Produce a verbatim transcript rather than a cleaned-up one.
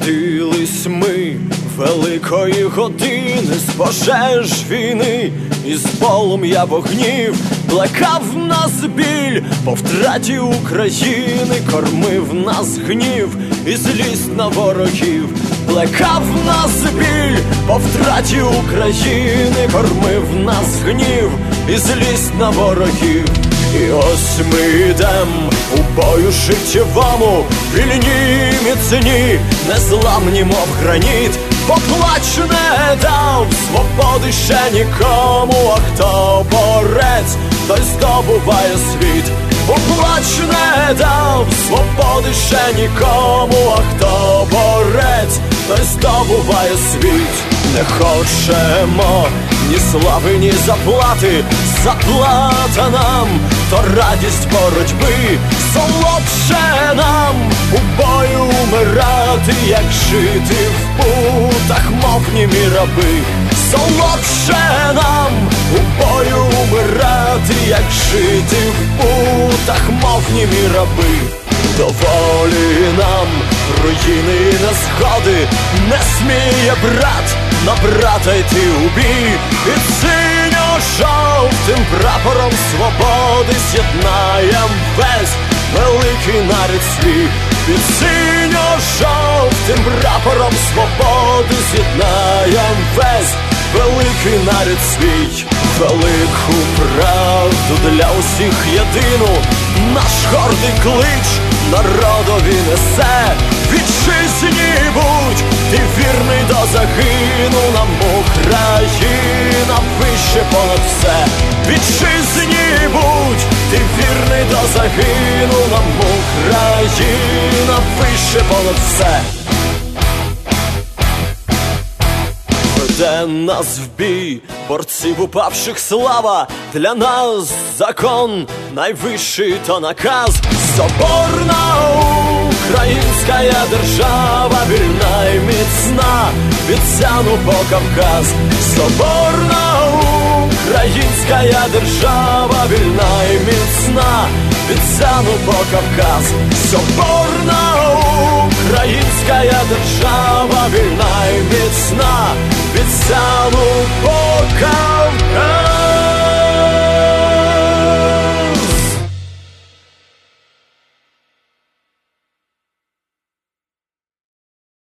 Народились ми великої години, з пожеж війни і з полум'я вогнів. Плекав нас біль по втраті України, кормив нас гнів і злість на ворогів. Плекав нас біль по втраті України, кормив нас гнів і злість на ворогів. І ось ми йдем у бою життєвому, вільні, міцні, незламні, мов граніт. Поплач не дав свободи ще нікому, а хто борець, той здобуває світ. Поплач не дав свободи ще нікому, а хто борець, той здобуває світ. Не хочемо ні слави, ні заплати, заплата нам то радість боротьби. Солодше нам у бою умирати, як жити в путах, мов німі раби. Солодше нам у бою умирати, як жити в путах, мов німі раби. Доволі нам руїни і незгоди, не сміє брат на брата йти у бій. Під синьо-жовтим прапором свободи з'єднаєм весь великий нарід свій. Під синьо-жовтим прапором свободи з'єднаєм весь великий нарід свій. Велику правду для усіх єдину наш гордий клич народові несе. Вітчизні будь, ти вірний до загину, нам Україна вище понад все. Вітчизні будь, ти вірний до загину, нам Україна вище понад все. Веде нас в бій борців упавших слава, для нас закон найвищий то наказ. Соборна українська держава, вільна і міцна, від Сяну по Кавказ. Соборна українська держава, вільна і міцна, від Сяну по Кавказ. Соборна українська держава, вільна і міцна, від Сяну по Кавказ.